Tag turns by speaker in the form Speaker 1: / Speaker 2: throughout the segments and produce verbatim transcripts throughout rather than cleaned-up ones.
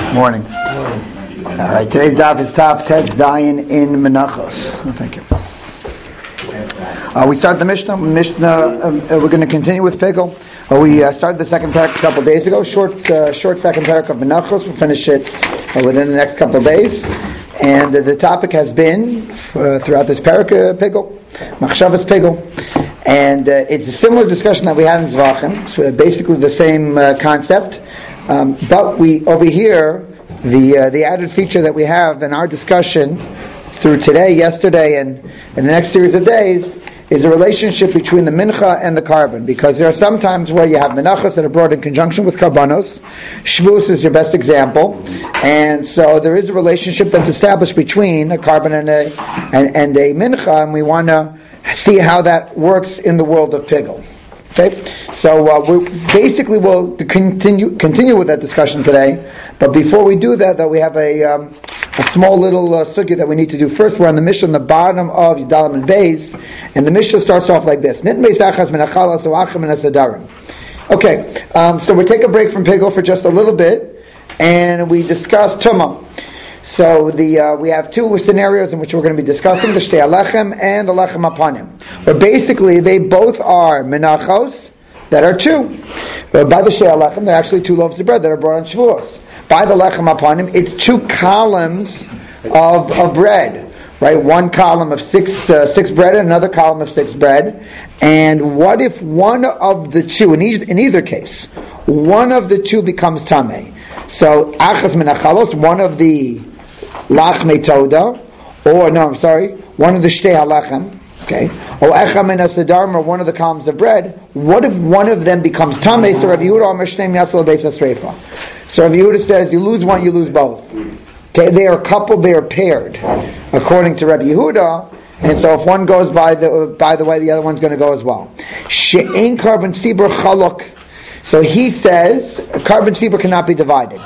Speaker 1: Morning. All right, today's daf is Tav Tet Zayin in Menachos. Oh, thank you. Uh, we start the Mishnah. Mishnah. Uh, we're going to continue with Pickle. Uh, we uh, started the second parak a couple of days ago. Short, uh, short second parak of Menachos. We'll finish it uh, within the next couple of days. And uh, the topic has been uh, throughout this parak uh, Pickle, Machshavas Pickle. And uh, it's a similar discussion that we had in Zvachim. It's uh, basically the same uh, concept. Um, but we over here, the uh, the added feature that we have in our discussion through today, yesterday, and, and the next series of days is the relationship between the mincha and the carbon. Because there are some times where you have menachos that are brought in conjunction with karbanos. Shvus is your best example, and so there is a relationship that's established between a carbon and a and, and a mincha, and we want to see how that works in the world of Pigel. Okay, so uh, we basically will continue continue with that discussion today. But before we do that, though, we have a um, a small little uh, sugya that we need to do first. We're on the Mishnah, on the bottom of Yudalim and Beis, and the Mishnah starts off like this: Okay, um, so we take a break from Pigel for just a little bit, and we discuss Tumah. So the uh, we have two scenarios in which we're going to be discussing, the Shtei Alechem and the Lechem Apanim. But basically, they both are menachos that are two. But by the Shtei Alechem, they're actually two loaves of bread that are brought on Shavuos. By the Lechem Apanim, it's two columns of, of bread. Right, one column of six uh, six bread and another column of six bread. And what if one of the two, in, e- in either case, one of the two becomes tamei? So achas menachalos, one of the lachmei toda, or no, I'm sorry, one of the shtei halachem, okay, or echa menasedarim, or one of the columns of bread. What if one of them becomes tamei? So Rav Yehuda Omer shneim yatzal beis hasreifa. So Rav Yehuda says, you lose one, you lose both. Okay, they are coupled, they are paired, according to Rabbi Yehuda. And so if one goes by the by the way, the other one's going to go as well. She'ein carbon tzibur chaluk. So he says carbon tzibur cannot be divided.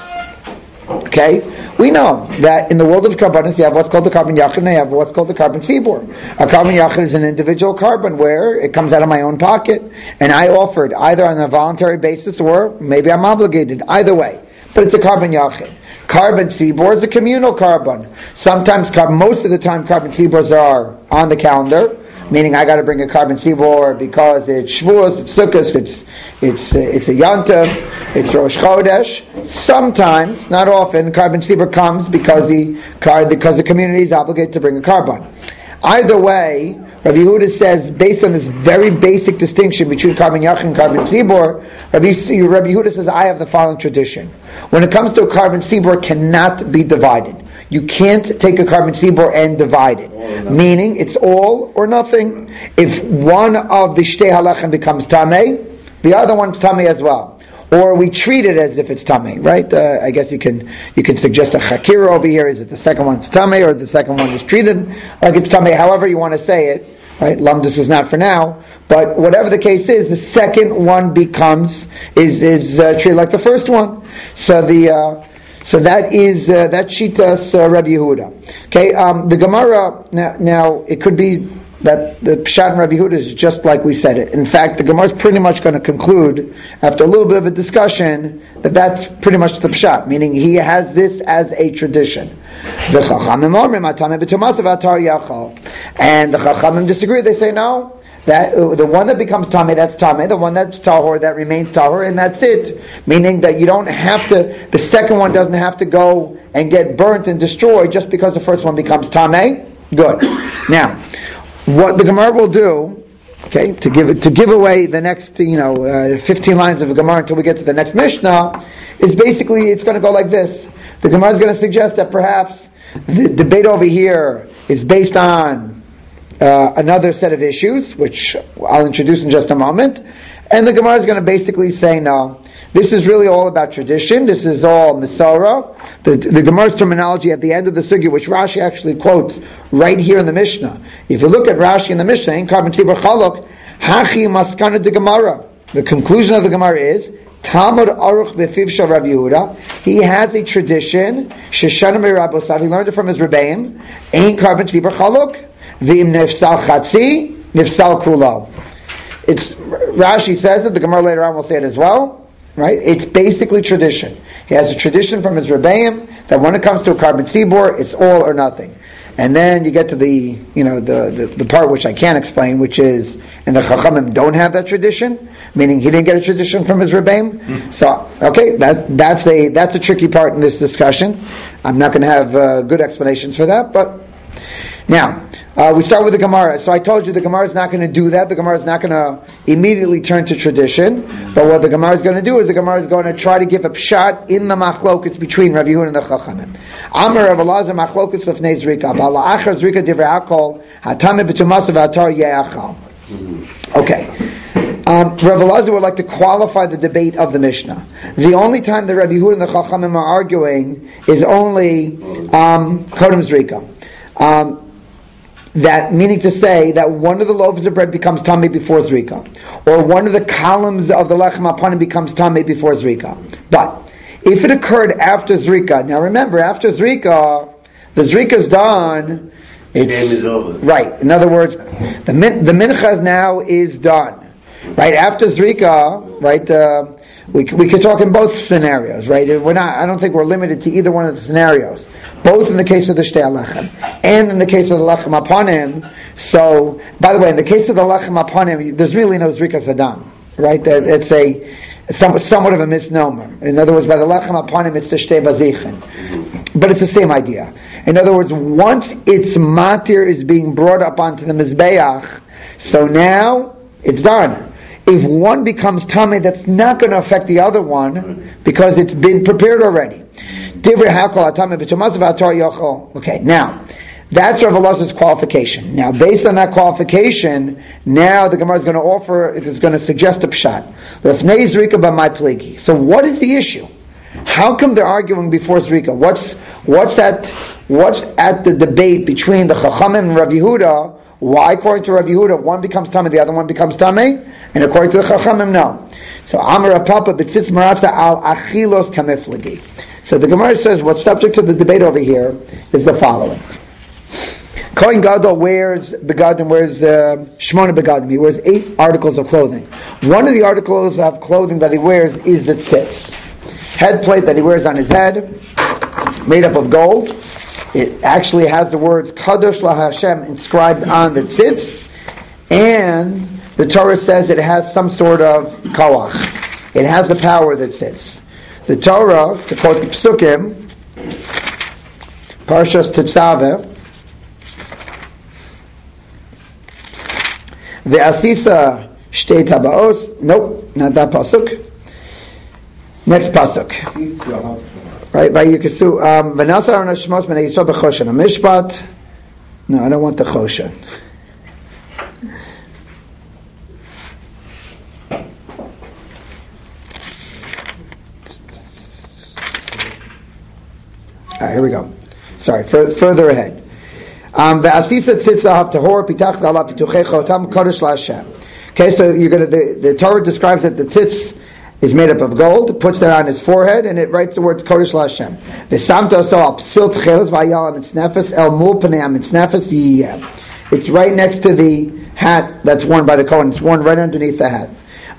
Speaker 1: Okay, we know that in the world of carbonates you have what's called the carbon yachid and you have what's called the carbon tzibur. A carbon yachid is an individual carbon where it comes out of my own pocket, and I offered either on a voluntary basis or maybe I'm obligated. Either way, but it's a carbon yachid. Carbon tzibur is a communal carbon. Sometimes, most of the time, carbon tziburs are on the calendar, meaning I got to bring a carbon tzibur because it's Shavuos, it's Sukkot, it's it's uh, it's a Yontif, it's Rosh Chodesh. Sometimes, not often, carbon tzibur comes because the because the community is obligated to bring a carbon. Either way, Rabbi Yehuda says, based on this very basic distinction between carbon yachid and carbon tzibur, Rabbi, Rabbi Yehuda says, I have the following tradition. When it comes to a carbon tzibur, it cannot be divided. You can't take a carbon tzibur and divide it. Meaning, it's all or nothing. If one of the shtei halachem becomes tamei, the other one's tamei as well. Or we treat it as if it's tamei, right? Uh, I guess you can you can suggest a chakira over here. Is it the second one's tamei, or the second one is treated like it's tamei? However you want to say it, right? Lamdus is not for now, but whatever the case is, the second one becomes is is uh, treated like the first one. So the uh, so that is uh, that shitas uh, Rabbi Yehuda. Okay, um, the Gemara now, now it could be that the Pshat in Rabbi Yehuda is just like we said it. In fact, the Gemara is pretty much going to conclude, after a little bit of a discussion, that that's pretty much the Pshat, meaning he has this as a tradition. And the Chachamim disagree. They say, no, that uh, the one that becomes Tameh, that's Tameh, the one that's Tahor, that remains Tahor, and that's it. Meaning that you don't have to, the second one doesn't have to go and get burnt and destroyed just because the first one becomes Tameh. Good. Now, what the Gemara will do, okay, to give to give away the next, you know, uh, fifteen lines of the Gemara until we get to the next Mishnah, is basically it's going to go like this. The Gemara is going to suggest that perhaps the debate over here is based on uh, another set of issues, which I'll introduce in just a moment, and the Gemara is going to basically say, no, this is really all about tradition. This is all Masorah. The, the Gemara's terminology at the end of the sugya, which Rashi actually quotes right here in the Mishnah. If you look at Rashi in the Mishnah, in Carbon Tzibur Chaluk, Hachi Maskana de Gemara. The conclusion of the Gemara is Talmud Aruch B'Fiv Shel Rav Yehuda. He has a tradition. Sheshana Merabosav. He learned it from his Rebbeim. Ein Carbon Tzibur Chaluk. V'im Nifsal Chatzi Nifsal Kulo. It's Rashi says it. The Gemara later on will say it as well. right? It's basically tradition. He has a tradition from his Rebbeim that when it comes to a carbon tzibor, it's all or nothing. And then you get to the, you know, the, the, the part which I can't explain, which is, and the Chachamim don't have that tradition, meaning he didn't get a tradition from his Rebbeim. Mm-hmm. So, okay, that, that's a, that's a tricky part in this discussion. I'm not going to have uh, good explanations for that, but now, uh, we start with the Gemara. So I told you the Gemara is not going to do that. The Gemara is not going to immediately turn to tradition. But what the Gemara is going to do is the Gemara is going to try to give a pshat in the machlokus between Rav Yehuda and the Chachamim. Amar Rav Elazar machlokus lefnei zrika. Ba'la achar zrika divrei hakol hatame b'tumas v'atar ye'achal. Okay. Um, Rav Elazar would like to qualify the debate of the Mishnah. The only time that Rav Yehuda and the Chachamim are arguing is only um, kodem zrika. Um, That meaning to say that one of the loaves of bread becomes tamei before zrika, or one of the columns of the lechem apanim becomes tamei before zrika. But if it occurred after zrika, now remember, after zrika, the zrika is done. It's
Speaker 2: the game is over.
Speaker 1: Right. In other words, the min, the mincha now is done. Right after zrika, right. Uh, we we could talk in both scenarios. Right. We're not. I don't think we're limited to either one of the scenarios. Both in the case of the shtei lechem and in the case of the lechem apanim. So, by the way, in the case of the lechem apanim, there's really no zrikas adam, right? It's a it's somewhat of a misnomer. In other words, by the lechem apanim, it's the shtei bazichin, but it's the same idea. In other words, once its matir is being brought up onto the mizbeach, so now it's done. If one becomes tamei, that's not going to affect the other one because it's been prepared already. Okay, now that's Rav Elazar's qualification. Now, based on that qualification, now the Gemara is going to offer, it is going to suggest a pshat. So, what is the issue? How come they're arguing before Zrika? What's what's that? What's at the debate between the Chachamim and Rav Yehuda? Why, according to Rav Yehuda, one becomes tamei, the other one becomes tamei, and according to the Chachamim, no. So, Amar Papa b'tzitz maratza al achilos kamiflagi. So the Gemara says what's subject to the debate over here is the following. Kohen Gadol wears begadim, wears uh, shmona begadim. He wears eight articles of clothing. One of the articles of clothing that he wears is the tzitz. Head plate that he wears on his head, made up of gold. It actually has the words Kadosh LaHashem inscribed on the tzitz, and the Torah says it has some sort of koach. It has the power that tzitz. The Torah, to quote the Psukim, Parshas Tetzaveh, Ve'asisa shtei tabaos. Nope, not that pasuk. Next pasuk. Right, Vayikasu. V'nasa Aaron Hashemos b'nei Yisrael b'choshen hamishpat. No, I don't want the choshen. All right, here we go. Sorry, further, further ahead. Um, okay, so you're going to, the, the Torah describes that the tzitz is made up of gold, it puts that on his forehead, and it writes the words Kodesh LaHashem. It's right next to the hat that's worn by the Kohen. It's worn right underneath the hat.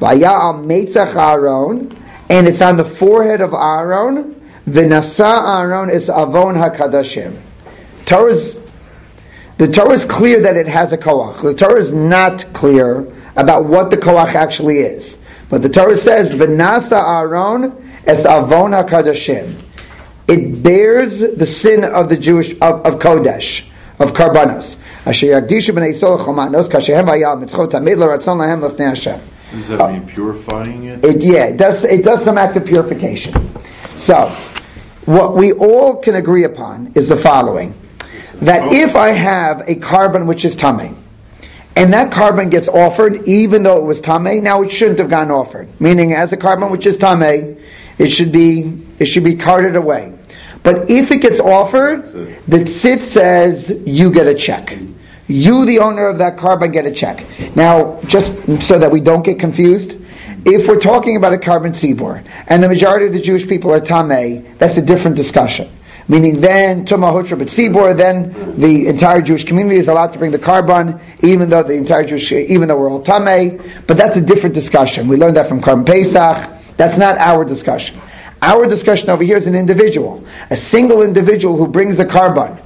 Speaker 1: And it's on the forehead of Aaron. V'nasa Aaron is avon hakadashim. Torah's the Torah is clear that it has a koach. The Torah is not clear about what the koach actually is, but the Torah says v'nasa Aaron es avon hakadashim. It bears the sin of the Jewish of, of Kodesh, of Karbanos. Asher yagdishu b'nei Yisrael chomanos kashehem vayal mitzchot tamid l'ratzon lahem l'fnei Hashem.
Speaker 2: Does that mean purifying it?
Speaker 1: it? Yeah, it does. It does some act of purification. So, what we all can agree upon is the following: that if I have a carbon which is tamei, and that carbon gets offered, even though it was tamei, now it shouldn't have gotten offered. Meaning, as a carbon which is tamei, it should be it should be carted away. But if it gets offered, the tzitz says you get a check. You, the owner of that carbon, get a check. Now, just so that we don't get confused, if we're talking about a carbon tzibor, and the majority of the Jewish people are tamei, that's a different discussion. Meaning then, tumah hutra b'tzibor, then the entire Jewish community is allowed to bring the carbon, even though the entire Jewish, even though we're all tamei. But that's a different discussion. We learned that from Karban Pesach, That's not our discussion. Our discussion over here is an individual, a single individual who brings the carbon,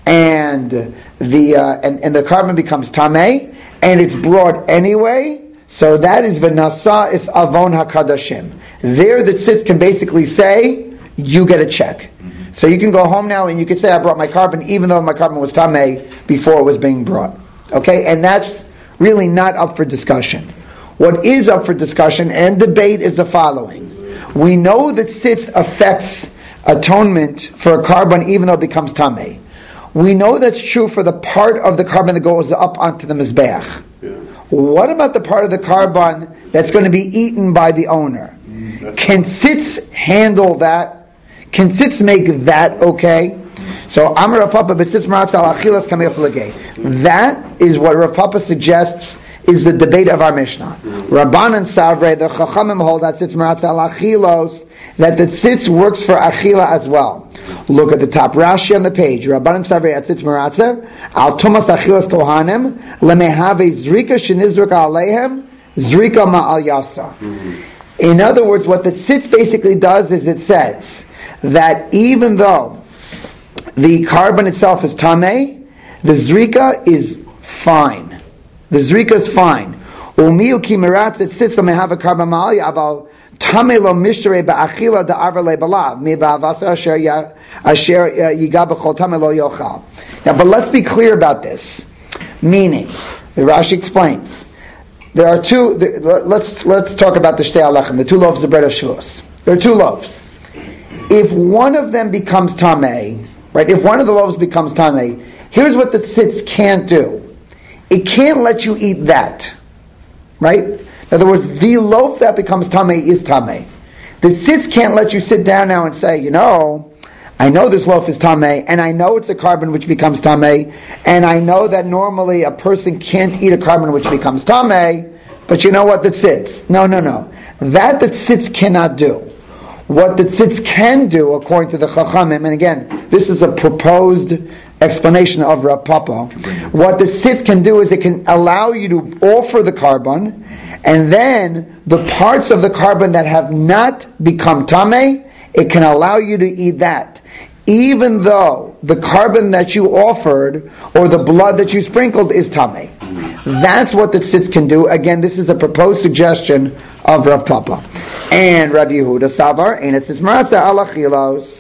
Speaker 1: and the uh, and, and the carbon becomes tamei, and it's brought anyway. So that is v'nasa is avon hakadashim. There, the tzitz can basically say, you get a check. Mm-hmm. So you can go home now and you can say, I brought my carbon, even though my carbon was tamei before it was being brought. Okay, and that's really not up for discussion. What is up for discussion and debate is the following. We know that tzitz affects atonement for a carbon even though it becomes tamei. We know that's true for the part of the carbon that goes up onto the mizbeach.
Speaker 2: Yeah.
Speaker 1: What about the part of the carbon that's going to be eaten by the owner? Mm, Can tzitz handle that? Can tzitz make that okay? So Amar Rav Papa b'tzitz maratz al achilas kamei flagei. That is what Rav Papa suggests is the debate of our Mishnah. Rabbanan Savrei, the Chachamim hold that tzitz maratz al achilos, that the tzitz works for achila as well. Look at the top Rashi on the page. Rabbanan Savrei at tzitz maratz al tumas achilas kohanim lemehave zrika shenizruk aleihem zrika ma'al yasa. In other words, what the tzitz basically does is it says that even though the carbon itself is tamei, the zrika is fine. The zrika is fine. Umiu ki meratz it sits them have a carbon ma'al aval tamei lo mishtare ba'achila da'avar le'balav mi ba'avasa asher asher yiga b'chol tamei lo yochal. Now, but let's be clear about this. Meaning, the Rashi explains, there are two. The, let's let's talk about the shtei alechem, the two loaves of bread of Shavuos. There are two loaves. If one of them becomes tamei, right? If one of the loaves becomes tamei, here's what the tzitz can't do. It can't let you eat that, right? In other words, the loaf that becomes tamei is tamei. The tzitz can't let you sit down now and say, you know, I know this loaf is tamei, and I know it's a carbon which becomes tamei, and I know that normally a person can't eat a carbon which becomes tamei, but you know what, the tzitz? No, no, no. That the tzitz cannot do. What the tzitz can do, according to the Chachamim, and again, this is a proposed explanation of Rav Papa, what the tzitz can do is it can allow you to offer the carbon, and then the parts of the carbon that have not become tamei, it can allow you to eat that, even though the carbon that you offered or the blood that you sprinkled is tamei. That's what the tzitz can do. Again, this is a proposed suggestion of Rav Papa. And Rav Yehuda Savar, and it's maratza al achilos.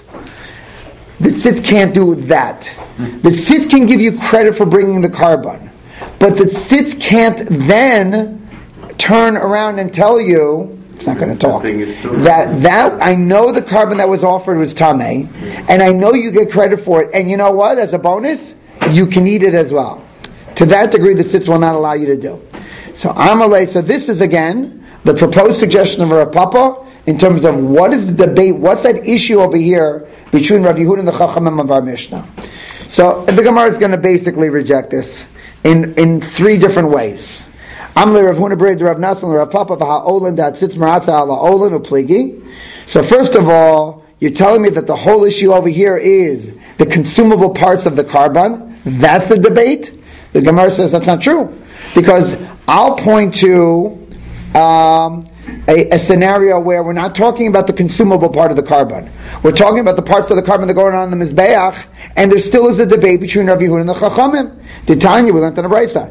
Speaker 1: The tzitz can't do that. The tzitz can give you credit for bringing the carbon, but the tzitz can't then turn around and tell you, it's not going to talk, that that I know the carbon that was offered was tamei, and I know you get credit for it, and you know what, as a bonus, you can eat it as well. To that degree, the tzitz will not allow you to do. So Amalei, so this is again the proposed suggestion of Rav Papa in terms of what is the debate, what's that issue over here between Rav Yehuda and the Chachamim of our Mishnah. So the Gemara is going to basically reject this in, in three different ways. Amle Rav Huna B'Reid Rav Nasan Rav Papa v'ha'olen dat sitz maratza ala olen upligi. So first of all, you're telling me that the whole issue over here is the consumable parts of the carbon. That's the debate. The Gemara says that's not true, because I'll point to um, a, a scenario where we're not talking about the consumable part of the carbon. We're talking about the parts of the carbon that go on in the mizbeach, and there still is a debate between Rav Yehuda and the Chachamim. Titanya, we learned on the Brisa.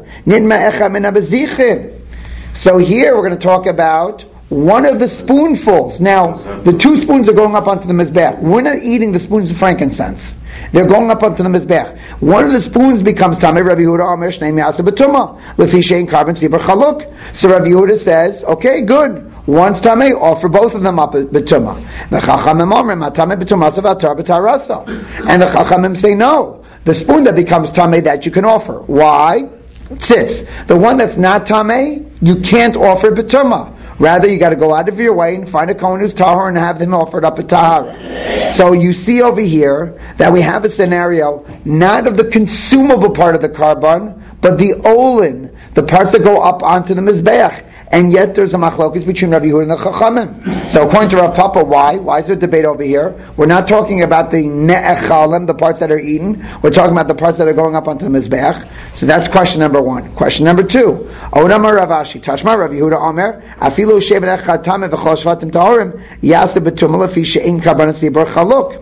Speaker 1: So here we're going to talk about one of the spoonfuls. Now, the two spoons are going up onto the mizbeach. We're not eating the spoons of frankincense. They're going up onto the mizbeach. One of the spoons becomes tamei. Rav Yehuda Omer shnei mi'asa b'tumah lefi shein carbon tzibur chaluk. So Rav Yehuda says, okay, good. One's tamei, offer both of them up b'tumah. The Chachamim Omer matamei b'tumah savatar b'tarasa. And the Chachamim say no. The spoon that becomes tamei, that you can offer. Why? Tzitz. The one that's not tamei, you can't offer b'tumah. Rather, you got to go out of your way and find a kohen who's tahor and have them offered up at tahara. So you see over here that we have a scenario not of the consumable part of the carbon, but the olin, the parts that go up onto the mizbeach. and yet there's a machlokes between Rav Yehuda and the Chachamim. So according to Rav Papa, why? Why is there a debate over here? We're not talking about the ne'echalim, the parts that are eaten. We're talking about the parts that are going up onto the mizbech. So that's question number one. Question number two. Odamar Rav Ashi, Tashma Rav Yehuda Omer, Afilu shevet echad tameh v'chol shvatim tahorim, yaseh b'tumah lefi she'ein karbanos tzibur chaluk.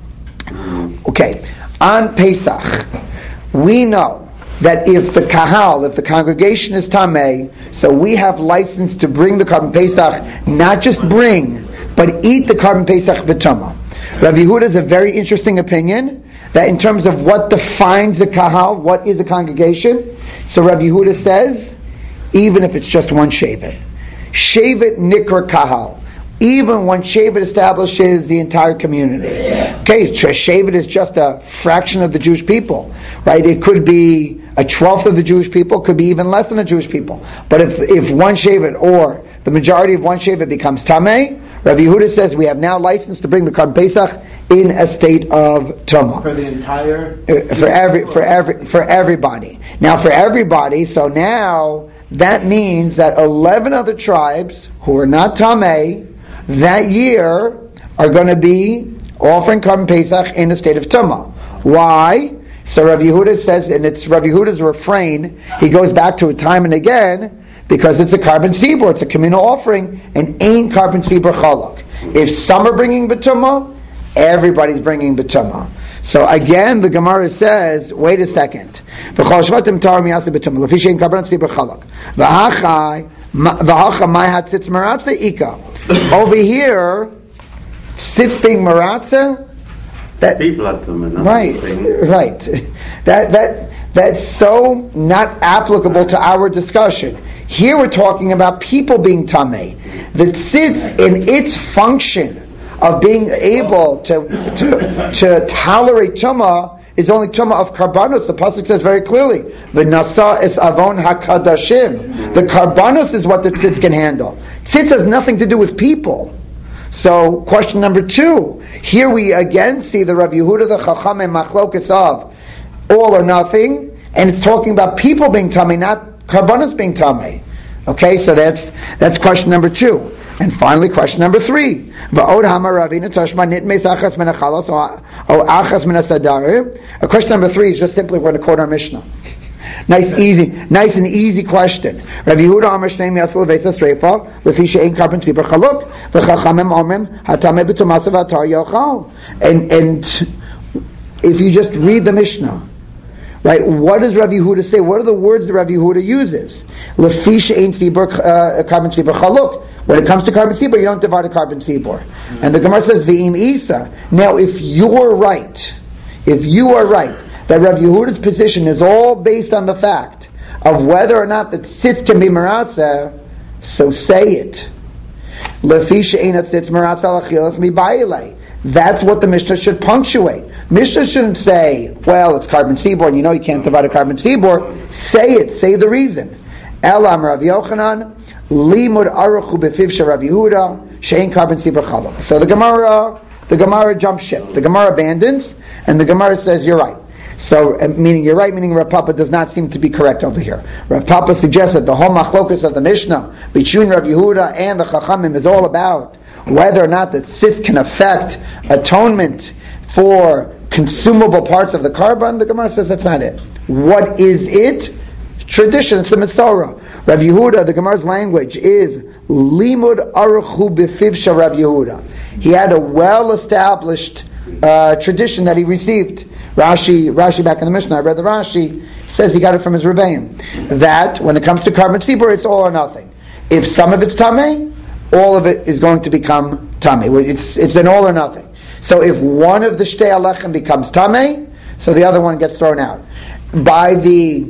Speaker 1: Okay, on Pesach, we know that if the kahal, if the congregation is tameh, so we have license to bring the Karban Pesach, not just bring, but eat the Karban Pesach b'tumah. Rav Yehuda has a very interesting opinion that in terms of what defines a kahal, what is a congregation, so Rav Yehuda says, even if it's just one shevet, shevet nikra kahal. Even when Shevet establishes the entire community. Okay, Shevet is just a fraction of the Jewish people, right? It could be a twelfth of the Jewish people, could be even less than the Jewish people. But if if one Shevet or the majority of one Shevet becomes Tameh, Rabbi Yehuda says we have now license to bring the Karban Pesach in a state of Tumah.
Speaker 3: For the entire?
Speaker 1: Uh, for every, for every, for everybody. Now for everybody, so now that means that eleven other tribes who are not Tameh that year are going to be offering Karban Pesach in a state of Tumah. Why? So Rav Yehuda says, and it's Rav Yehuda's refrain, he goes back to it time and again, because it's a Karban Sibur, it's a communal offering, and ain't Karban Sibur Chalak. If some are bringing B'tumah, everybody's bringing B'tumah. So again, the Gemara says, wait a second. V'chol shvatim taharim yaseh b'tumah, lefi she'ein Karban Sibur Chalak. V'hachai, v'hacha mai hatzitz maratza ika. Over here, sits being maratza. That
Speaker 4: people are tumah,
Speaker 1: right, right. That that that's so not applicable to our discussion. Here we're talking about people being tameh. That sits in its function of being able to to, to tolerate tumah is only tumah of karbanos. The pasuk says very clearly, "V'nasa es avon hakadashim." The karbanos is what the tzitz can handle. Tzitz has nothing to do with people. So, question number two. Here we again see the Rav Yehuda, the Chacham, and Machlokes of all or nothing, and it's talking about people being tamei, not karbanos being tamei. Okay, so that's that's question number two. And finally, question number three. Va'od hamar ravina tashma nitmes achas min achalos or achas min asadar. Question number three is just simply we're going to quote our Mishnah. Nice, easy, nice and easy question. Rav Yehuda Amar Shnei Yatzal Vesa Sreifa Lefi She'ein Karban Tzibur Chaluk V'Chachamim Omrim Hatameh B'Tumasa V'Atar Yochal. And and if you just read the Mishnah, right? What does Rav Yehuda say? What are the words that Rav Yehuda uses? Lefi She'ein Tzibur Karban Tzibur Chaluk. When it comes to Karban Tzibur, you don't divide a Karban Tzibur. And the Gemara says V'Im Isa. Now, if you're right, if you are right, that Rav Yehuda's position is all based on the fact of whether or not the tzitz can be meratzah, so say it. Lefi she'ein tzitz meratzah l'achilas mibayilei. That's what the Mishnah should punctuate. Mishnah shouldn't say, well, it's Karban Tzibur, and you know you can't divide a Karban Tzibur. Say it, say the reason. Elam Rav Yochanan, limud aruchu b'fiv Rav Yehuda, she'ein Karban Tzibur chaluk. So the Gemara, the Gemara jumps ship. The Gemara abandons, and the Gemara says, you're right. So, uh, meaning you're right, meaning Rav Papa does not seem to be correct over here. Rav Papa suggests that the whole machlokus of the Mishnah between Rav Yehuda and the Chachamim is all about whether or not the tzitz can affect atonement for consumable parts of the karban. The Gemara says that's not it. What is it? Tradition, it's the Masorah. Rav Yehuda, the Gemara's language is limud aruchu b'fiv Rav Yehuda. He had a well-established uh, tradition that he received. Rashi, Rashi back in the Mishnah, I read the Rashi, says he got it from his Rebbeim. That, when it comes to Karban Tzibur, it's all or nothing. If some of it's Tameh, all of it is going to become Tameh. It's, it's an all or nothing. So if one of the Shtei Alechem becomes Tameh, so the other one gets thrown out. By the,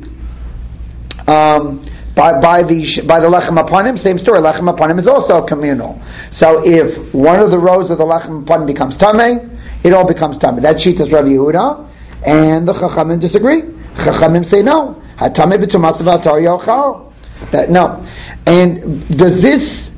Speaker 1: um, by, by the, by the Lechem Apanim, same story, Lechem Apanim is also communal. So if one of the rows of the Lechem Apanim becomes Tameh, it all becomes Tameh. That sheet is Rav Yehuda. And the Chachamim disagree. Chachamim say no. Hatameh b'tumas v'atar yochal. That no. And does this?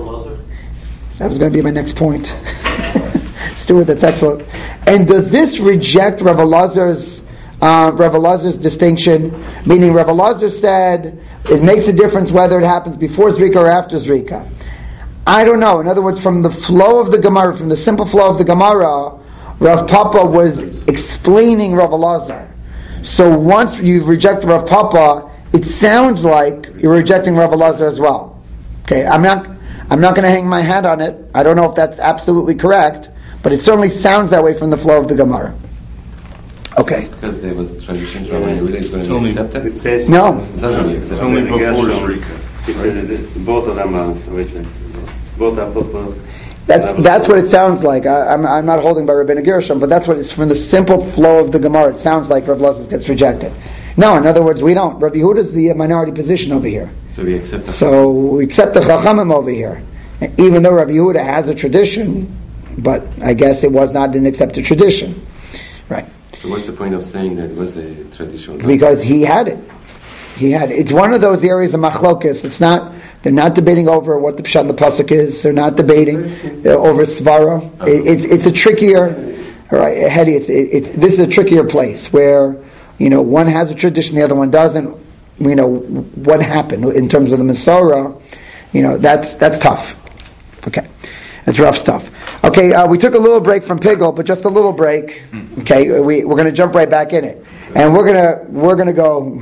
Speaker 1: That was going to be my next point. Stuart, that's excellent. And does this reject Rav Elazar's uh, Rav Elazar's distinction, meaning Rav Elazar said it makes a difference whether it happens before Zrika or after Zrika. I don't know. In other words, from the flow of the Gemara, from the simple flow of the Gemara, Rav Papa was explaining Rav Elazar. So once you reject Rav Papa, it sounds like you're rejecting Rav Elazar as well. Okay, I'm not I'm not going to hang my hat on it. I don't know if that's absolutely correct, but it certainly sounds that way from the flow of the Gemara. Okay.
Speaker 3: It's because there was a tradition from Yehuda, it's going to be accepted?
Speaker 4: It says
Speaker 1: No.
Speaker 3: It's not going to be accepted.
Speaker 2: It's only before Zrika.
Speaker 4: It says that both of them are original. Both are both.
Speaker 1: That's that's what it sounds like. I, I'm I'm not holding by Rabbeinu Gershom, but that's what it's from the simple flow of the Gemara. It sounds like Rav Elazar gets rejected. No, in other words, we don't. Rav Yehuda is the minority position over here.
Speaker 3: So we accept the
Speaker 1: So we accept the Chachamim over here, even though Rav Yehuda has a tradition, but I guess it was not an accepted tradition, right?
Speaker 3: So what's the point of saying that it was a tradition?
Speaker 1: Because he had it. He had it. It's one of those areas of machlokes. It's not. They're not debating over what the pshat in the pasuk is. They're not debating uh, over svara. It, it's it's a trickier, right? Hedy, it's it, it's this is a trickier place where you know one has a tradition, the other one doesn't. You know what happened in terms of the Masorah. You know that's that's tough. Okay, that's rough stuff. Okay, uh, we took a little break from Pigel, but just a little break. Okay, we we're going to jump right back in it, and we're gonna we're gonna go.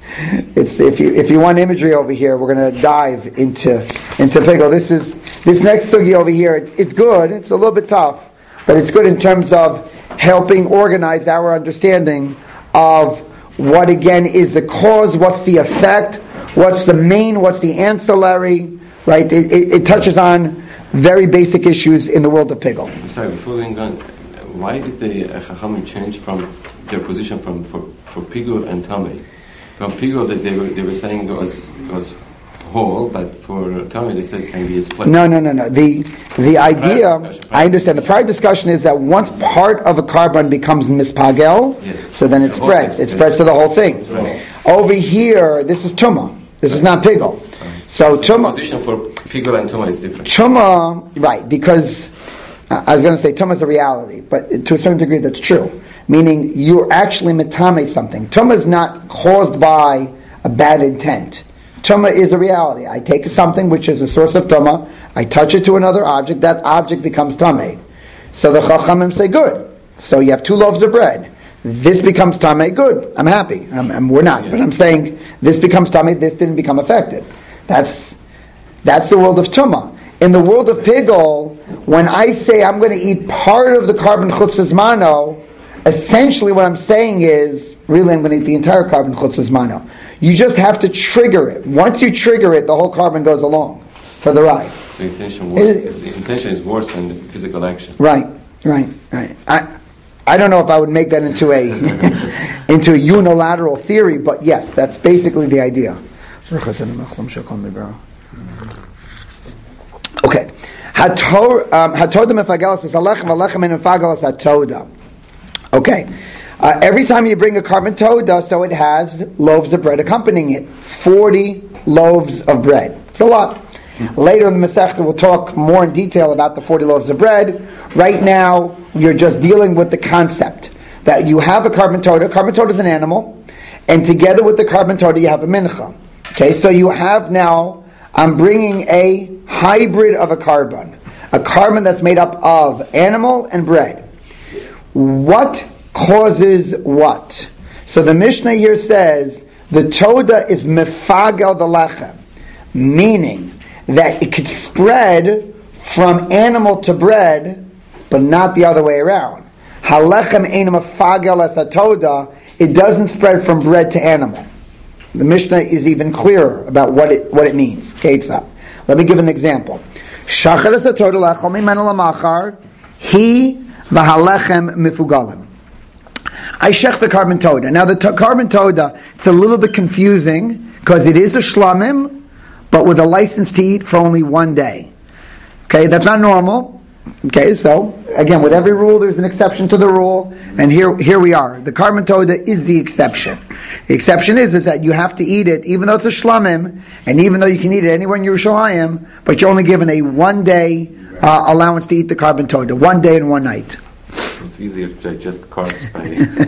Speaker 1: It's if you if you want imagery over here, we're going to dive into into Pigel. This is this next sugi over here. It's, it's good. It's a little bit tough, but it's good in terms of helping organize our understanding of what again is the cause, what's the effect, what's the main, what's the ancillary. Right? It, it, it touches on very basic issues in the world of Pigel.
Speaker 3: Sorry, before going on, why did the uh, Chachamim change from their position from for, for Pigul and Tamei? From Pigul, that they were they were saying it was it was whole, but for Tamei they said it can be a split.
Speaker 1: No, no, no, no. The the idea, I understand. The prior discussion is that once part of a carbon becomes mispagel,
Speaker 3: yes.
Speaker 1: so then it spreads. It spreads to the whole thing.
Speaker 3: Right.
Speaker 1: Over here, this is Tumah. This is not Pigul. So,
Speaker 3: so
Speaker 1: Tumah.
Speaker 3: The position for Pigul and Tamei is different.
Speaker 1: Tumah, right? Because uh, I was going to say Tumah is a reality, but to a certain degree, that's true. Meaning you're actually metame something. Tumah is not caused by a bad intent. Tumah is a reality. I take something which is a source of tumah, I touch it to another object, that object becomes tameh. So the Chachamim say, good. So you have two loaves of bread. This becomes tameh, good. I'm happy. I'm, I'm, we're not, yeah. But I'm saying this becomes tameh, this didn't become affected. That's that's the world of tumah. In the world of Pigul, when I say I'm going to eat part of the carbon chutzes mano, essentially what I'm saying is, really I'm going to eat the entire carbon chutzes mano. You just have to trigger it. Once you trigger it, the whole carbon goes along for the ride.
Speaker 3: So the intention, worse, is, the intention is worse than the physical action.
Speaker 1: Right, right, right. I I don't know if I would make that into a into a unilateral theory, but yes, that's basically the idea. Okay. Hatoda mefagelas is alechem, alechem and mefagelas hatoda. Okay. Uh, every time you bring a carbon toda, so it has loaves of bread accompanying it. Forty loaves of bread. It's a lot. Mm-hmm. Later in the Masechta, we'll talk more in detail about the forty loaves of bread. Right now, you're just dealing with the concept that you have a carbon toda. Carbon toda is an animal, and together with the carbon toda, you have a mincha. Okay, so you have now, I'm bringing a hybrid of a carbon. A carbon that's made up of animal and bread. What causes what? So the Mishnah here says the toda is mefagel the lechem, meaning that it could spread from animal to bread, but not the other way around. Halechem ein mefagel as a toda, it doesn't spread from bread to animal. The Mishnah is even clearer about what it what it means. Okay, it's up. Let me give an example. Shachar es a toda lechol mimenu lamachar, he v'halechem mifugalim. I shech the carbon toda. Now the to- carbon toda, it's a little bit confusing because it is a shlamim, but with a license to eat for only one day. Okay, that's not normal. Okay, so again, with every rule, there's an exception to the rule, and here here we are. The carbon toda is the exception. The exception is is that you have to eat it, even though it's a shlamim, and even though you can eat it anywhere in Yerushalayim, but you're only given a one day uh, allowance to eat the carbon toda, one day and one night.
Speaker 3: It's easier to digest carbs by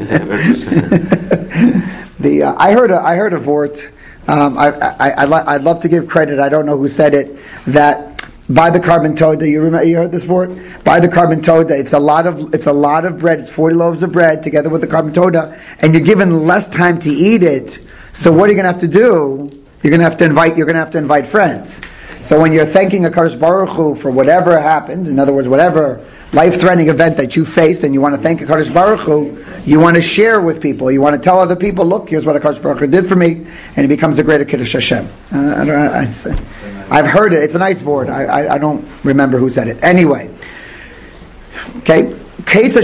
Speaker 1: the uh, I heard a I heard a vort. Um, I, I, I, li- I'd love to give credit. I don't know who said it. That by the carbon toda, you remember? You heard this vort? By the carbon toda, it's a lot of it's a lot of bread. It's forty loaves of bread together with the carbon toda, and you're given less time to eat it. So what are you going to have to do? You're going to have to invite. You're going to have to invite friends. So when you're thanking HaKadosh Baruch Hu for whatever happened, in other words, whatever life-threatening event that you faced, and you want to thank HaKadosh Baruch Hu, you want to share with people. You want to tell other people, look, here's what HaKadosh Baruch Hu did for me, and it becomes a greater Kiddush Hashem. Uh, I, I, I, I've heard it. It's a nice word. I, I, I don't remember who said it. Anyway. Okay. So, I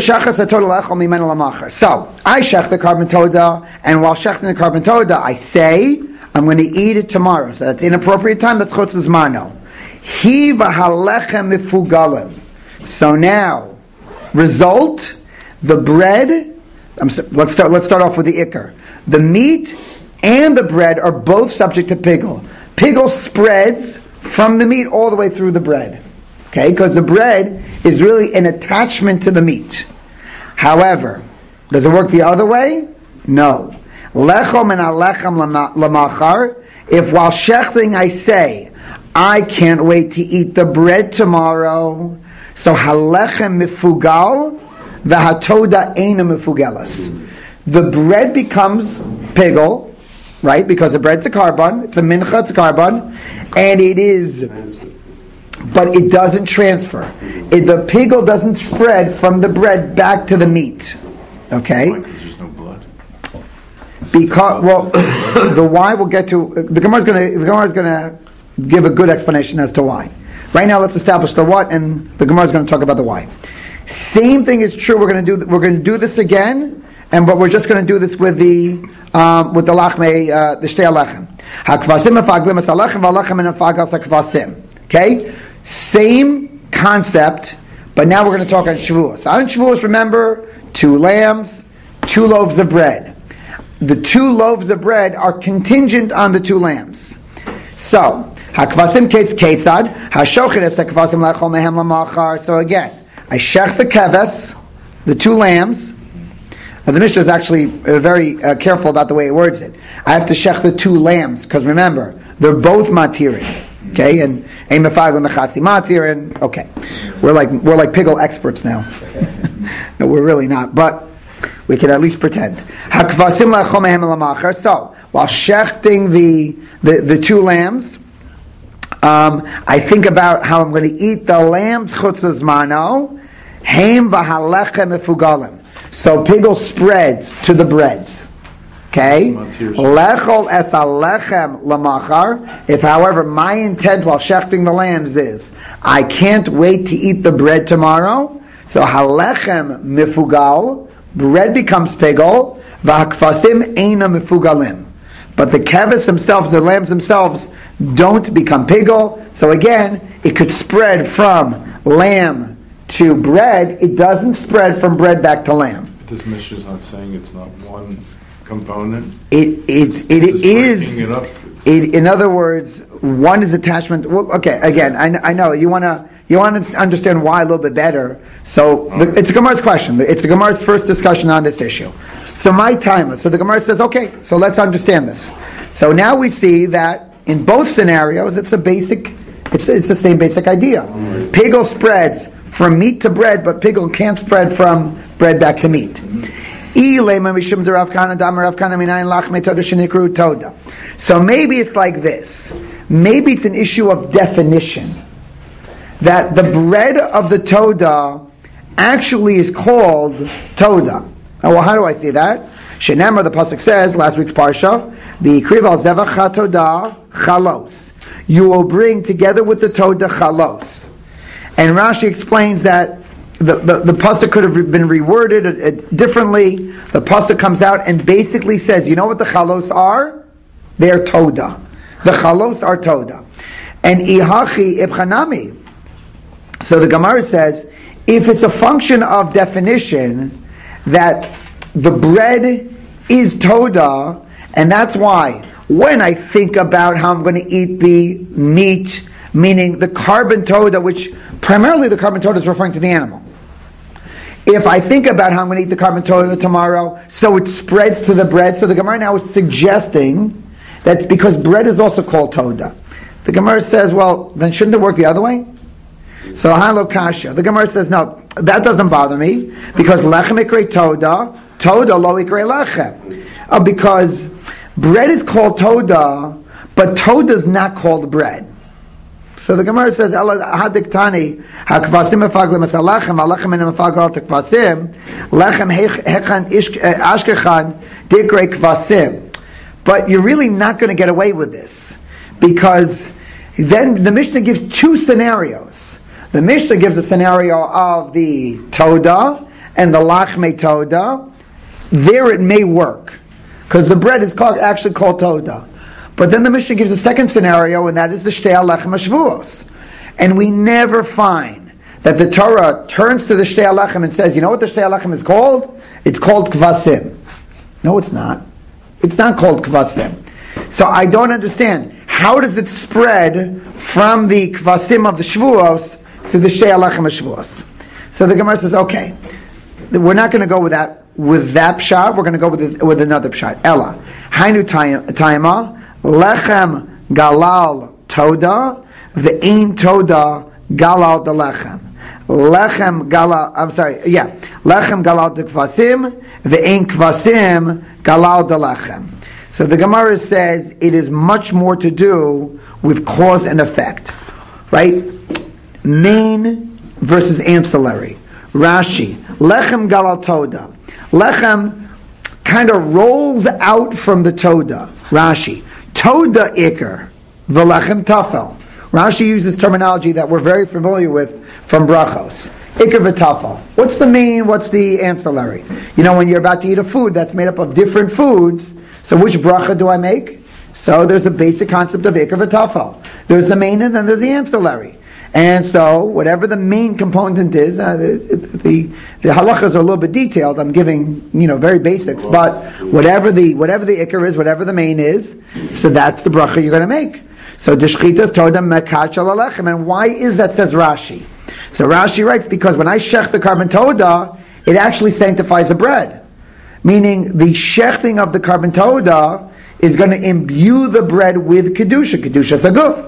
Speaker 1: shech the carbon toda, and while shechting the carbon toda, I say, I'm going to eat it tomorrow. So that's inappropriate time. That's chutz zmano. Hi v'halechem mifugalim. So now, result, the bread. I'm, let's start. Let's start off with the ikar. The meat and the bread are both subject to pigul. Pigul spreads from the meat all the way through the bread. Okay, because the bread is really an attachment to the meat. However, does it work the other way? No. Lechem and alechem lamachar. If while shechting I say, I can't wait to eat the bread tomorrow, so halechem mifugal, v'hatoda eina mifugelas. The bread becomes pigul, right? Because the bread's a carbon, it's a mincha, it's a carbon, and it is, but it doesn't transfer. It, the pigul doesn't spread from the bread back to the meat. Okay? Because, well, the why we'll get to. The Gemara is going to. The Gemara is going to give a good explanation as to why. Right now, let's establish the what, and the Gemara is going to talk about the why. Same thing is true. We're going to do. We're going to do this again, and but we're just going to do this with the um, with the lachmei, uh, the shtei alechem. Hakvasim afaglim es alechem v'alechem en afagas hakvasim. Okay, same concept, but now we're going to talk on Shavuos. On Shavuos, remember, two lambs, two loaves of bread. The two loaves of bread are contingent on the two lambs. So, hakvasim ketzad, hashochet es hakvasim lechol mehem lamachar. So again, I shech the keves, the two lambs. Now the Mishnah is actually uh, very uh, careful about the way it words it. I have to shech the two lambs, because remember, they're both matirin. Okay, and ein mefagel mechatzi matir, and okay, we're like we're like pigul experts now. No, we're really not, but we can at least pretend. So, while shechting the, the, the two lambs, um, I think about how I'm going to eat the lambs chutz zmano, heim v'halechem efugalim. So pigul spreads to the breads. Okay? Lechol es alechem lamachar. If, however, my intent while shechting the lambs is, I can't wait to eat the bread tomorrow, so halechem mifugal, bread becomes pigul, v'hakfasim eina mifugalim. But the keves themselves, the lambs themselves, don't become pigul. So again, it could spread from lamb to bread. It doesn't spread from bread back to lamb.
Speaker 2: This Mishnah is not saying it's not one component.
Speaker 1: It it it, it is. It up. It, in other words, one is attachment. Well, okay. Again, I, I know you want to. You want to understand why a little bit better. So the, it's the Gemara's question. It's the Gemara's first discussion on this issue. So my timer. So the Gemara says, okay, so let's understand this. So now we see that in both scenarios, it's a basic, it's it's the same basic idea. Mm-hmm. Pigul spreads from meat to bread, but pigul can't spread from bread back to meat. So maybe it's like this. Maybe it's an issue of definition. That the bread of the Toda actually is called Toda. Now, well, how do I see that? Shenemar, the pasuk says, last week's parsha, the krival zevach hatoda chalos. You will bring together with the Toda chalos. And Rashi explains that the, the, the pasuk could have been reworded uh, differently. The pasuk comes out and basically says, you know what the chalos are? They're Toda. The chalos are Toda. And ihachi ibchanami. So the Gemara says, if it's a function of definition that the bread is Toda, and that's why when I think about how I'm going to eat the meat, meaning the carbon Toda, which primarily the carbon Toda is referring to the animal. if I think about how I'm going to eat the carbon toda tomorrow, so it spreads to the bread. So the Gemara now is suggesting that's because bread is also called toda. The Gemara says, well, then shouldn't it work the other way? So halo kasha. The Gemara says, no, that doesn't bother me because lechem ikrei toda, toda lo ikrei lechem. Uh, because bread is called toda, but toda is not called bread. So the Gemara says, "Hadiktani hakvasim mefaglim es lechem, lechem inem mefagl tekvasim, lechem hechan ashkechan dikrei kvasim." But you're really not going to get away with this because then the Mishnah gives two scenarios. The Mishnah gives a scenario of the toda and the lachme toda. There it may work because the bread is called, actually called toda. But then the Mishnah gives a second scenario, and that is the Shtei Alechem HaShavuos. And we never find that the Torah turns to the Shtei Alechem and says, you know what the Shtei Alechem is called? It's called Kvasim. No, it's not. It's not called Kvasim. So I don't understand. How does it spread from the Kvasim of the Shavuos to the Shtei Alechem HaShavuos? So the Gemara says, okay, we're not going to go with that with that pshat. We're going to go with the, with another pshat. Ella, Hainu Taima. Lechem galal toda, ve'ein toda galal de lechem. Lechem galal, I'm sorry, yeah. Lechem galal de kvasim, ve'ein kvasim galal de lechem. So the Gemara says it is much more to do with cause and effect. Right? Main versus ancillary. Rashi. Lechem galal toda. Lechem kind of rolls out from the toda. Rashi. Toda ikar, v'lechem tafel. Rashi uses terminology that we're very familiar with from brachos. Ikar v'tafel. What's the main, what's the ancillary? You know, when you're about to eat a food that's made up of different foods, so which bracha do I make? So there's a basic concept of ikar v'tafel. There's the main and then there's the ancillary. And so, whatever the main component is, uh, the, the the halachas are a little bit detailed. I'm giving, you know, very basics, but whatever the whatever the ikar is, whatever the main is, so that's the bracha you're going to make. So, deshchitas toda mekach al alechem. And why is that? Says Rashi. So Rashi writes because when I shech the carbon toda, it actually sanctifies the bread, meaning the shechting of the carbon toda is going to imbue the bread with kedusha. Kedusha is a guf.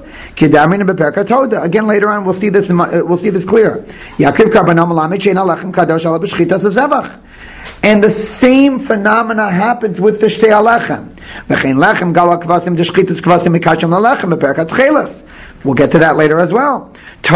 Speaker 1: Again, later on, we'll see this. We'll see this clearer. And the same phenomena happens with the Shtei Alechem. We'll get to that later as well.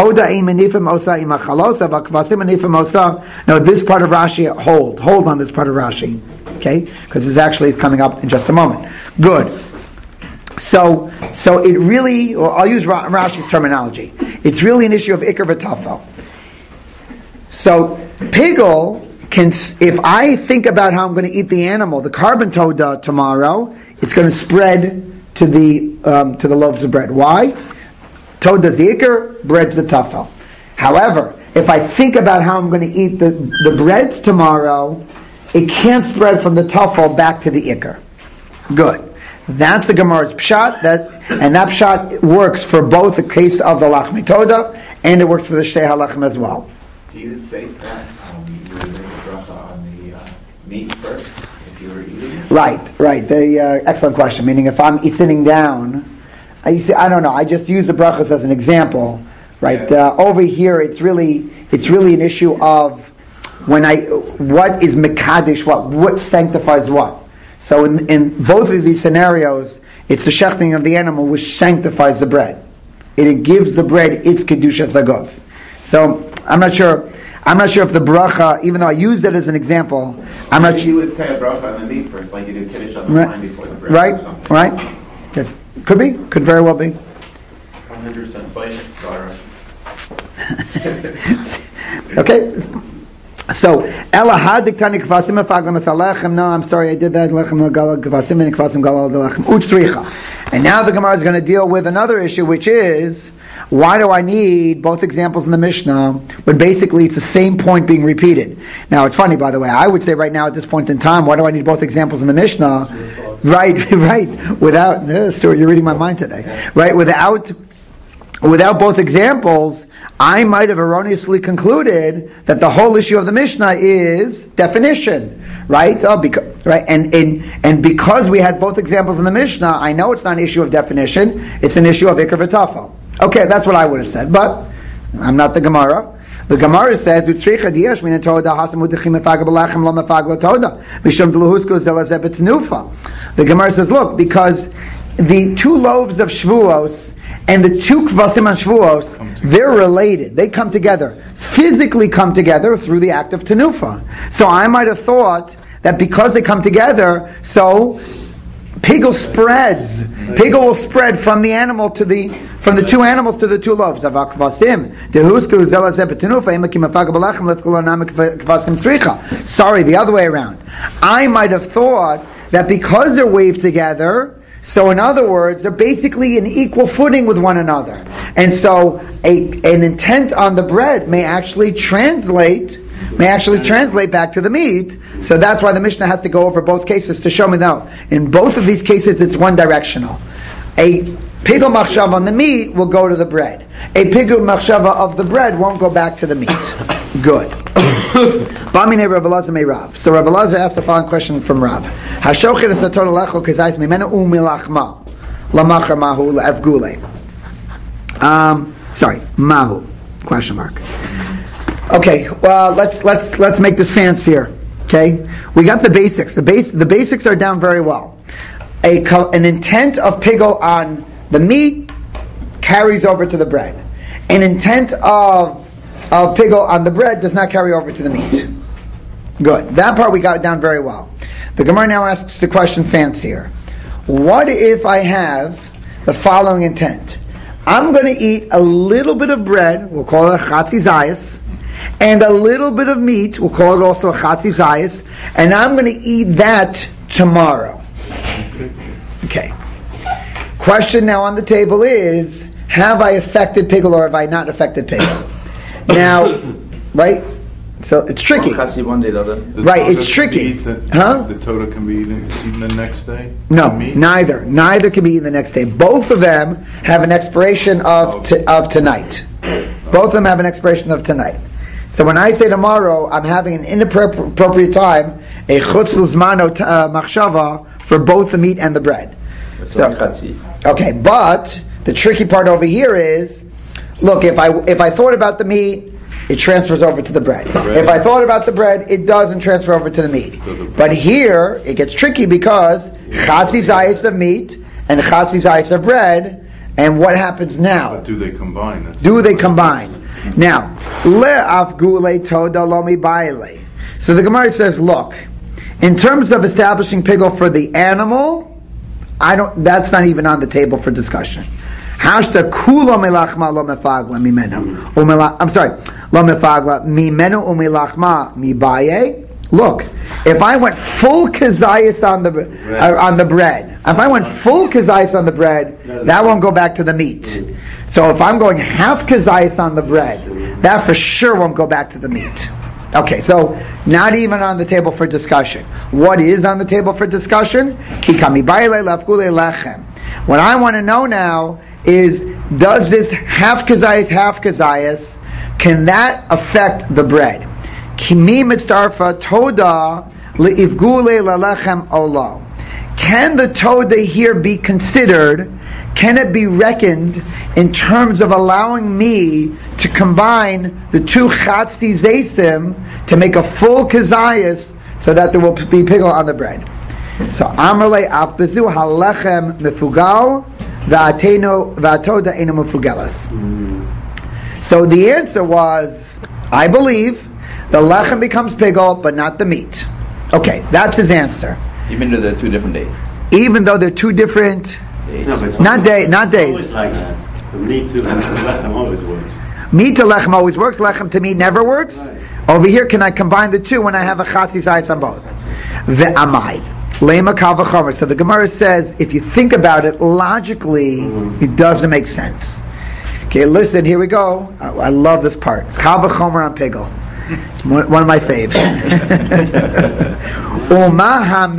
Speaker 1: No, this part of Rashi, hold, hold on this part of Rashi, okay? Because this actually is coming up in just a moment. Good. So, so it really, well, I'll use Rashi's terminology. It's really an issue of ikar v'tafel. So, pigel can, if I think about how I'm going to eat the animal, the carbon toda tomorrow, it's going to spread to the um, to the loaves of bread. Why? Toda's the ikar, bread's the tafel. However, if I think about how I'm going to eat the, the breads tomorrow, it can't spread from the tafel back to the ikar. Good. That's the Gemara's pshat, that, and that pshat works for both the case of the lachmi toda, and it works for the shtei halachem as well.
Speaker 5: Do you think that um, you would make a bracha on the uh, meat first if you were eating it?
Speaker 1: Right, right. The uh, excellent question. Meaning, if I'm sitting down, I, see, I don't know. I just use the brachas as an example, right?
Speaker 5: Yeah.
Speaker 1: Uh, over here, it's really it's really an issue of when I what is mekadesh, what what sanctifies what. So in, in both of these scenarios, it's the shechting of the animal which sanctifies the bread. It gives the bread its kedusha zagov. So I'm not sure. I'm not sure if the bracha, even though I used it as an example, I'm not.
Speaker 5: You would say a bracha on the meat first, like you did kiddush on the
Speaker 1: right,
Speaker 5: wine before the bread.
Speaker 1: Right,
Speaker 5: or something.
Speaker 1: right. Yes. Could be. Could very well be.
Speaker 5: one hundred percent basic scholar.
Speaker 1: Okay. So, Ela hadiktani kvasim afaglam esalechem. No, I'm sorry, I did that. Lechem galal kvasim and kvasim galal delechem utzricha. And now the Gemara is going to deal with another issue, which is why do I need both examples in the Mishnah? But basically, it's the same point being repeated. Now, it's funny, by the way. I would say right now at this point in time, why do I need both examples in the Mishnah? Right, right. Without uh, Stuart, you're reading my mind today. Right, without without both examples, I might have erroneously concluded that the whole issue of the Mishnah is definition, right? Oh, because, right, and, and and because we had both examples in the Mishnah, I know it's not an issue of definition; it's an issue of Iker v'Tafel. Okay, that's what I would have said, but I'm not the Gemara. The Gemara says, "U'tzricha diyash min toda hasam udechim mefag b'lachem lo mefag l'toda mishum d'lehusku zelazeh b'tnufa." The Gemara says, "Look, because the two loaves of Shavuos and the two kvasim on Shavuos, they're related. They come together, physically come together through the act of tenufa. So I might have thought that because they come together, so pigul spreads. Pigul will spread from the animal to the from the two animals to the two loaves. Sorry, the other way around. I might have thought that because they're waved together, so in other words, they're basically in equal footing with one another. And so a, an intent on the bread may actually translate may actually translate back to the meat. So that's why the Mishnah has to go over both cases to show me now. In both of these cases, it's one directional. A pigul machshava on the meat will go to the bread. A pigul machshava of the bread won't go back to the meat. Good. Bamine Rav Elazar may Rav. So Rav Elazar asked the following question from Rav. Hashochet es haTorah lechol kazayis mimenu umilachma lamachar mahu le'evgule. Um, sorry, mahu? Question mark. Okay, well let's let's let's make this fancier. Okay, we got the basics. The base the basics are down very well. A an intent of pigul on the meat carries over to the bread. An intent of of pigul on the bread does not carry over to the meat. Good. That part we got down very well. The Gemara now asks the question fancier. What if I have the following intent? I'm going to eat a little bit of bread, we'll call it a chatzi zayis, and a little bit of meat, we'll call it also a chatzi zayis, and I'm going to eat that tomorrow. Okay. Question now on the table is, have I affected pigul or have I not affected pigul? Now, right? So it's tricky.
Speaker 2: One day, the
Speaker 1: right, it's tricky.
Speaker 2: The,
Speaker 1: huh?
Speaker 2: The Torah can be eaten, eaten the next day?
Speaker 1: No, neither. Neither can be eaten the next day. Both of them have an expiration of t- of tonight. Both of them have an expiration of tonight. So when I say tomorrow, I'm having an inappropriate time, a chutz l'zmano machshava for both the meat and the bread. So, okay, but the tricky part over here is, look, if I if I thought about the meat, it transfers over to the bread. bread. If I thought about the bread, it doesn't transfer over to the meat. The but here, it gets tricky because chatzi zayis of meat and chatzi zayis of bread, and what happens now?
Speaker 2: But do they combine? That's
Speaker 1: do they combine? Now, le'af gule toda lo mi baile. So the Gemara says, look, in terms of establishing pigul for the animal, I don't. That's not even on the table for discussion. Hashta kula melachma lo mefagla mimenu. Umela, I'm sorry, lo mefagla mimenu umelachma mibaye. Look, if I went full kazayas on the uh, on the bread, if I went full kazayas on the bread, that won't go back to the meat. So if I'm going half kazayas on the bread, that for sure won't go back to the meat. Okay, so not even on the table for discussion. What is on the table for discussion? Kikami baile lafgule lechem. What I want to know now is, does this half kazayas, half kazayas, can that affect the bread? Kimi mitzdarfa toda le'ivgule lalechem olo. Can the toda here be considered, can it be reckoned in terms of allowing me to combine the two chatzi zaysim to make a full kazayas so that there will be pigul on the bread? So Amrle afbezu halechem mifugal va'ateno va'atoda ena mifugelas. So the answer was, I believe the lechem becomes pigul, but not the meat. Okay, that's his answer.
Speaker 6: Even though they're two different days.
Speaker 1: Even though they're two different,
Speaker 4: No, but
Speaker 1: not day, not
Speaker 4: it's
Speaker 1: days.
Speaker 4: always like that. The meat to lechem always works.
Speaker 1: Meat to lechem always works. Lechem to meat never works.
Speaker 4: Right.
Speaker 1: Over here, can I combine the two when I have a chatzi zayis on both? Ve'amai. Lema kal v'chomer. So the Gemara says, if you think about it logically, mm-hmm. it doesn't make sense. Okay, listen, here we go. I, I love this part. Kal v'chomer on pigul. It's one, one of my faves. Umaha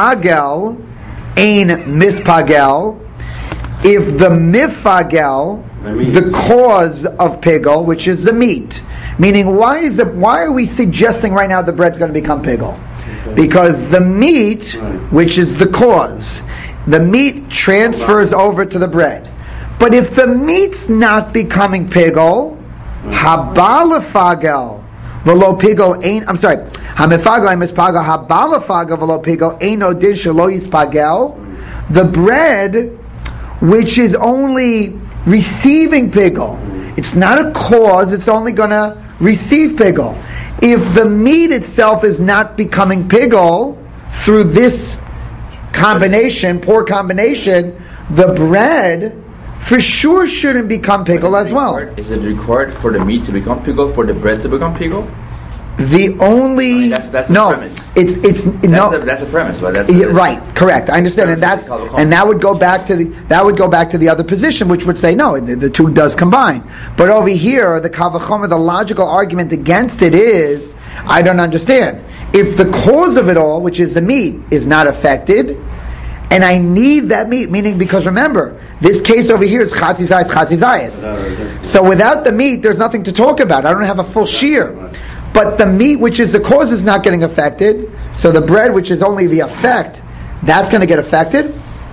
Speaker 1: mifagel ein mispagel. If the mifagel the cause of pigul, which is the meat. Meaning, why is the why are we suggesting right now the bread's going to become pigul? Because the meat, which is the cause, the meat transfers over to the bread. But if the meat's not becoming pigul, habalafagel v'lo pigul ain't. I'm sorry, hamifagel mispagel habalafagel v'lo pigul ain't no din shelo yispagel. The bread, which is only receiving pigul, it's not a cause. It's only going to receive pigul. If the meat itself is not becoming pigul through this combination, poor combination, the bread for sure shouldn't become pigul as well.
Speaker 6: Is it required for the meat to become pigul, for the bread to become pigul?
Speaker 1: The only
Speaker 6: I mean, that's, that's
Speaker 1: no,
Speaker 6: a premise.
Speaker 1: it's it's
Speaker 6: That's
Speaker 1: no,
Speaker 6: a, that's a premise, but that's
Speaker 1: yeah, right, correct. I understand, and that's and that would go back to the that would go back to the other position, which would say no, the, the two does combine. But over here, the kavachomer, the logical argument against it is, I don't understand. If the cause of it all, which is the meat, is not affected, and I need that meat, meaning because remember, this case over here is chatzi zayis, chatzi zayis. So without the meat, there's nothing to talk about. I don't have a full shear. But the meat, which is the cause, is not getting affected. So the bread, which is only the effect, that's going to get affected.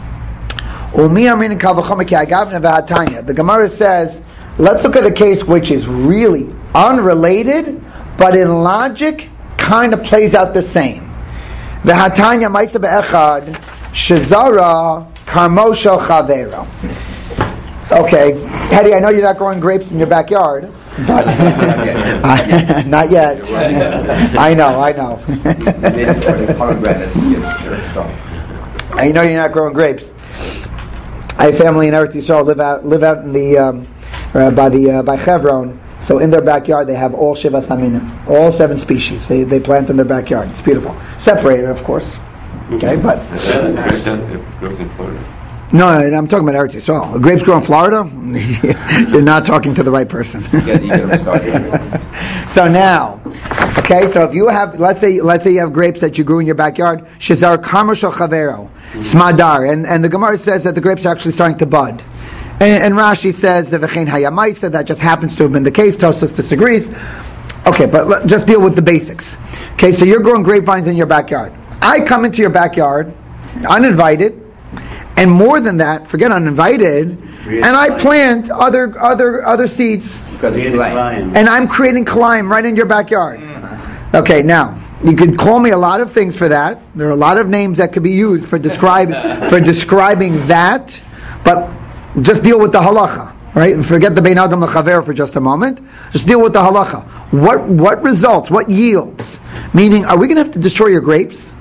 Speaker 1: The Gemara says, let's look at a case which is really unrelated, but in logic, kind of plays out the same. V'hatanya ma'isa be'echad shezara karmo shel chavero. Okay, Hedy, I know you're not growing grapes in your backyard, but not yet. I know, I know. I know you're not growing grapes. I have family in Eretz Yisrael live out live out in the um, uh, by the uh, by Chevron. So in their backyard they have all shiva thaminim, all seven species. They they plant in their backyard. It's beautiful, separated, of course. Okay, but no, I'm talking about Eretz Yisrael. Grapes grow in Florida? You're not talking to the right person. So now, okay, so if you have, let's say, let's say you have grapes that you grew in your backyard, Shezar Karmo Shel Chavero, Smadar, and and the Gemara says that the grapes are actually starting to bud. And, and Rashi says the V'chein Hayamaisa, that just happens to have been the case. Tosfos disagrees. Okay, but let, just deal with the basics. Okay, so you're growing grapevines in your backyard. I come into your backyard, uninvited, and more than that, forget uninvited, and I plant other other other seeds. And I'm creating climb right in your backyard. Okay, now you could call me a lot of things for that. There are a lot of names that could be used for describe for describing that, but just deal with the halacha, right? And forget the bein adam lechaver for just a moment. Just deal with the halacha. What what results? What yields? Meaning, are we going to have to destroy your grapes?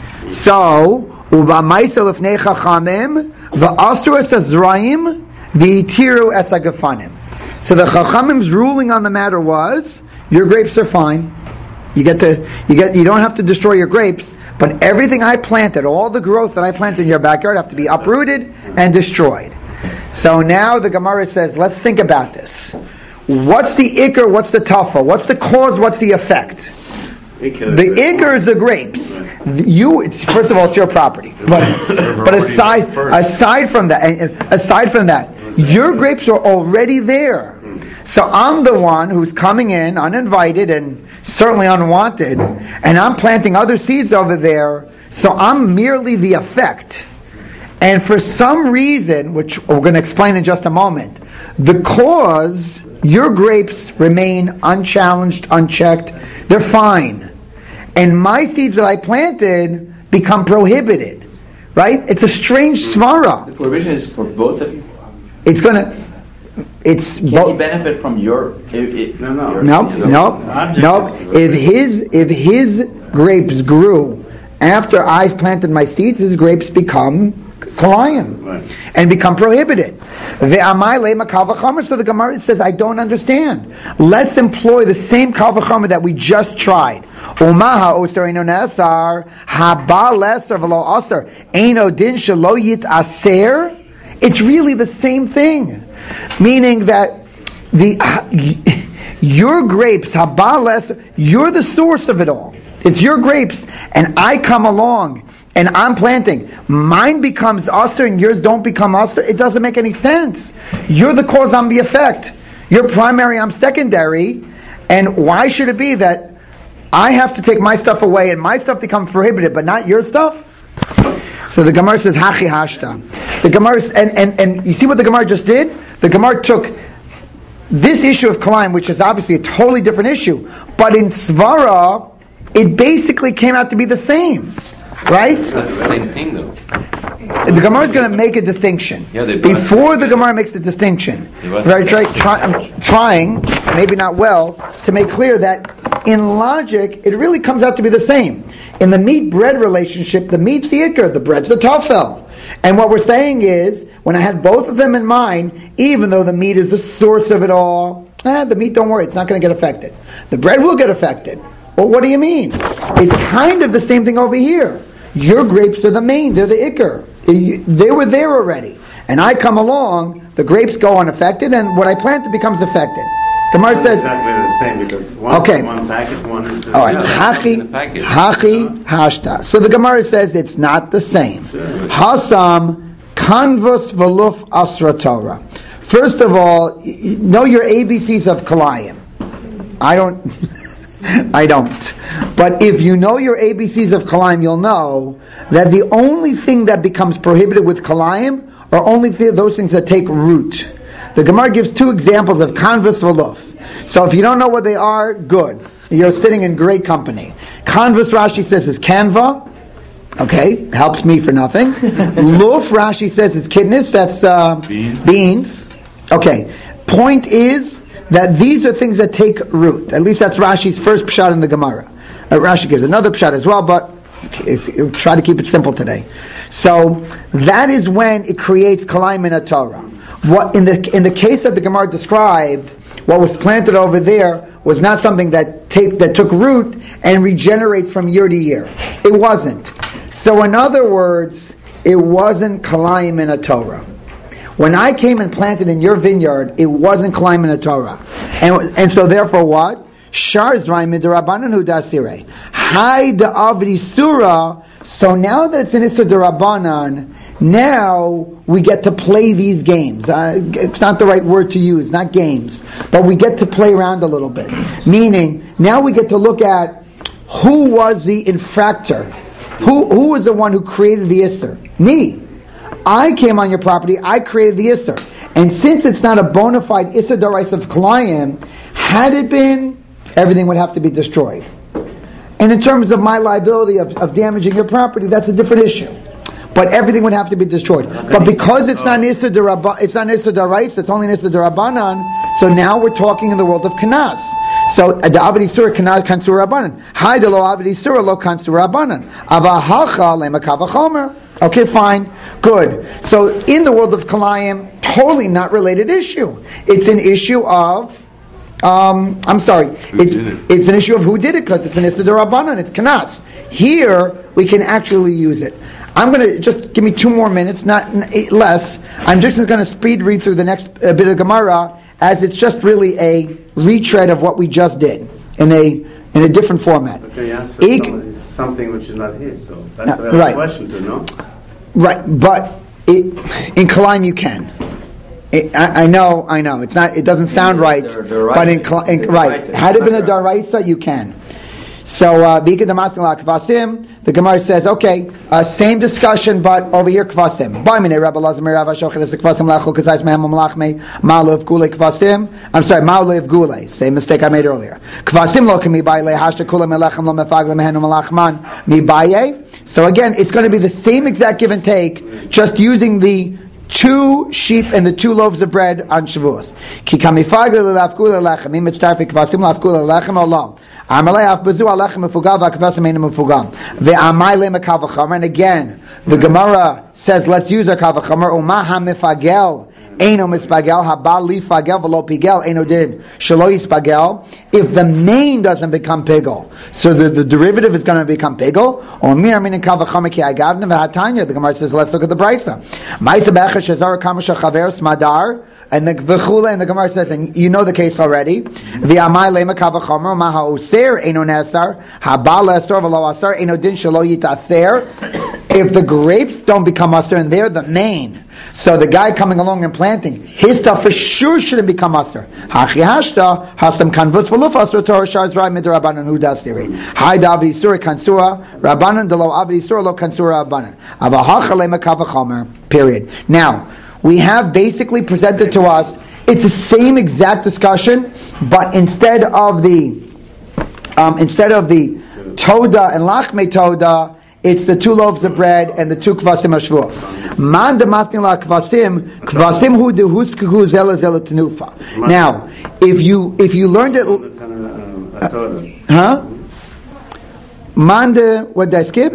Speaker 1: So. Ubamaisa lefnei chachamim va'asur es hazraim v'itiru es hagafanim. So the chachamim's ruling on the matter was, your grapes are fine. You get to, you get, you don't have to destroy your grapes, but everything I planted, all the growth that I planted in your backyard, have to be uprooted and destroyed. So now the Gemara says, let's think about this. What's the ikar? What's the tafa? What's the cause? What's the effect? The ikar is the grapes. You, it's, first of all, it's your property. But but aside aside from that, aside from that, your grapes are already there. So I'm the one who's coming in uninvited and certainly unwanted, and I'm planting other seeds over there. So I'm merely the effect. And for some reason, which we're going to explain in just a moment, the cause, your grapes remain unchallenged, unchecked. They're fine. And my seeds that I planted become prohibited. Right? It's a strange svara.
Speaker 6: The prohibition is for both of you.
Speaker 1: It's going to... It's
Speaker 6: Can
Speaker 1: bo-
Speaker 6: he benefit from your... If, if
Speaker 4: No, no.
Speaker 6: your,
Speaker 1: No,
Speaker 6: you know,
Speaker 1: no, no. If his if his grapes grew after I planted my seeds, his grapes become kalayim
Speaker 4: Right.
Speaker 1: and become prohibited. So the Gemara says, I don't understand. Let's employ the same kal v'chomer that we just tried. Umaha oster eino nesar haba leser v'lo oster eino din shelo yit aser. It's really the same thing, meaning that the uh, your grapes haba leser, you're the source of it all. It's your grapes, and I come along and I'm planting, mine becomes usher and yours don't become usher, it doesn't make any sense. You're the cause, I'm the effect. You're primary, I'm secondary, and why should it be that I have to take my stuff away and my stuff becomes prohibited, but not your stuff? So the Gemara says, Hachi Hashta. The Gemara, and, and, and you see what the Gemara just did? The Gemara took this issue of Kalaim, which is obviously a totally different issue, but in Svara, it basically came out to be the same. Right?
Speaker 3: It's not the same thing, though.
Speaker 1: The Gemara is going to make a distinction.
Speaker 3: Yeah, they
Speaker 1: Before the Gemara makes the distinction, right, try, try, I'm trying, maybe not well, to make clear that in logic, it really comes out to be the same. In the meat-bread relationship, the meat's the ikr, the bread's the tafel. And what we're saying is, when I had both of them in mind, even though the meat is the source of it all, eh, the meat, don't worry, it's not going to get affected. The bread will get affected. Well, what do you mean? It's kind of the same thing over here. Your grapes are the main, they're the ikr. They were there already. And I come along, the grapes go unaffected, and what I planted becomes affected. Gemara
Speaker 4: It's
Speaker 1: says...
Speaker 4: exactly the same, because one
Speaker 1: Okay.
Speaker 4: is one packet, one is...
Speaker 1: All right,
Speaker 3: Yeah,
Speaker 1: hachi,
Speaker 3: in the package.
Speaker 1: hachi, hashta. So the Gemara says it's not the same.
Speaker 4: Sure.
Speaker 1: Hasam, kanvus veluf asra Torah. First of all, y- y- know your A B Cs of Kalayim. I don't... I don't. But if you know your A B Cs of Kalayim, you'll know that the only thing that becomes prohibited with Kalayim are only th- those things that take root. The Gemara gives two examples of kanvus veluf. So if you don't know what they are, good. You're sitting in great company. Kanvus, Rashi says, is kanva. Okay, helps me for nothing. Luf, Rashi says, is kidneys. That's uh,
Speaker 2: Beans.
Speaker 1: beans. Okay, point is that these are things that take root. At least that's Rashi's first pshat in the Gemara. Uh, Rashi gives another pshat as well, but it's, it, try to keep it simple today. So that is when it creates kalayim in a Torah. What in the in the case that the Gemara described, what was planted over there was not something that take that took root and regenerates from year to year. It wasn't. So in other words, it wasn't kalayim in a Torah. When I came and planted in your vineyard, it wasn't kalayim in a Torah, and and so therefore what? Shar zrayim midirabanan hu dasirei. Hai da'avdi surah. So now that it's an Issa Darabanan, now we get to play these games. Uh, it's not the right word to use, not games, but we get to play around a little bit. Meaning, now we get to look at who was the infractor, who who was the one who created the Issa. Me. I came on your property, I created the Issa. And since it's not a bona fide Issa Darais of Kalayim, had it been, everything would have to be destroyed. And in terms of my liability of, of damaging your property, that's a different issue. But everything would have to be destroyed. But because it's not Issa Darabba, it's not Issa Darais, it's only Issa Darabanan, so now we're talking in the world of Kanas. So the Avadi Surah Kanas Kansur Rabbanan. Hi de lo Avadi Surah lo Kansur Rabbanan. Avahacha lemakava chomer. Okay, fine, good. So in the world of Kalayim, totally not related issue. It's an issue of Um, I'm sorry.
Speaker 2: Who
Speaker 1: it's
Speaker 2: did it?
Speaker 1: it's an issue of who did it because it's an Issa D'Rabbanan. It's Kanas. Here we can actually use it. I'm going to just give me two more minutes, not n- less. I'm just going to speed read through the next uh, bit of Gemara as it's just really a retread of what we just did in a in a different format.
Speaker 4: Okay, you answered
Speaker 1: Ik-
Speaker 4: something, something which is not here, so that's
Speaker 1: No,
Speaker 4: a valid
Speaker 1: right.
Speaker 4: question to know.
Speaker 1: Right, but it, in Kalayim you can. It, I, I know, I know. It's not. It doesn't sound right,
Speaker 6: The- the
Speaker 1: but in,
Speaker 6: right-
Speaker 1: Kla- in
Speaker 6: the
Speaker 1: right,
Speaker 6: right-
Speaker 1: had it been a daraisa, you can. So, uh, the Gemara says, okay, uh, same discussion, but over here, kvasim. I'm sorry, ma'alev gule. Same mistake I made earlier. Kvasim lo kemi baile hashta kula melechem lo mefag lemehenu melachman mi baye. So again, it's going to be the same exact give and take, just using the two sheep and the two loaves of bread on Shavuos. Ki kamifag lelafkula lechem im mitztarfi kvasim lafkula lechem olam. Amalei af bezu alechem mefugam v'akvasim einu mefugam. Ve'amai le mekavachamer. And again, the Gemara says, let's use our kavachamer. Uma ha-mefagel eino mispagel habal lifagel v'lo pigel eino din shelo yispagel. If the main doesn't become pigel, so the, the derivative is going to become pigel. Or mir min kavachamer ki agavna v'hatanya. The Gemara says, let's look at the brisa. Ma'isa be'echa shezar kamasha chaver smadar. And the v'chule, and the Gemara says, and you know the case already. V'amai lema kavachomer maha user eno nesar habal esor v'lo asar eno din shelo yitaser. If the grapes don't become muster and they're the main, so the guy coming along and planting, his stuff for sure shouldn't become muster. Hachi hashta hastam kanvus v'luf asur torah shar zray midrabanan hu dasdiri. Hai davi isura kansura rabbanan delo avi isura lo kansura rabbanan. Avahachale makavachomer. Period. Now we have basically presented to us. It's the same exact discussion, but instead of the um, instead of the toda and lachme toda, it's the two loaves of bread and the two kvasim hashvuos. Man demastin la kvasim, kvasim hu de huskahu zela zela tenufa. Now, if you if you learned it, huh? Man de what did I skip?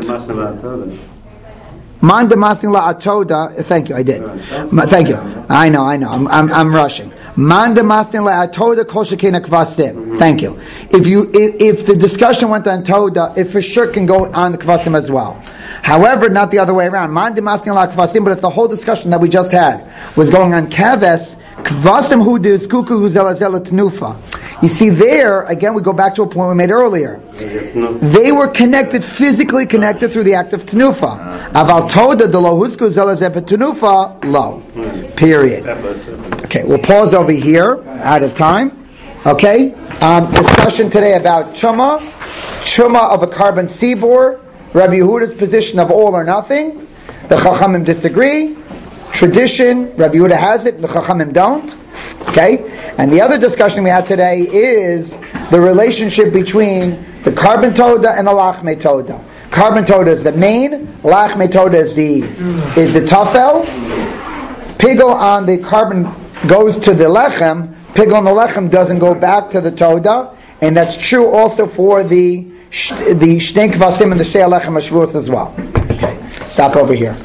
Speaker 1: Man demastin la atoda. Thank you, I did. Thank you. I know, I know. I'm I'm, I'm rushing. Man demastin la atoda kol shekena kvasim. Thank you. If you if, if the discussion went on toda, it for sure can go on the kvasim as well. However, not the other way around. Man demastin la kvasim. But if the whole discussion that we just had was going on kaves, kvasim hu de skuku hu zela zela tenufa. You see there, again we go back to a point we made earlier. They were connected, physically connected through the act of tenufa. Aval toda de lo husku zela zela tenufa lo. Period. Okay, we'll pause over here, out of time. Okay, um, discussion today about chuma, chuma of a carbon seabor, Rabbi Yehuda's position of all or nothing. The Chachamim disagree. Tradition, Rabbi Yehuda has it, the Chachamim don't. Okay, and the other discussion we had today is the relationship between the carbon toda and the lachme toda. Carbon toda is the main, lachme toda is the is the tafel. Pigel on the carbon goes to the lechem. Pigel on the lechem doesn't go back to the toda, and that's true also for the the shnei kvasim and the shtei lechem hashvuos as well. Okay, stop over here.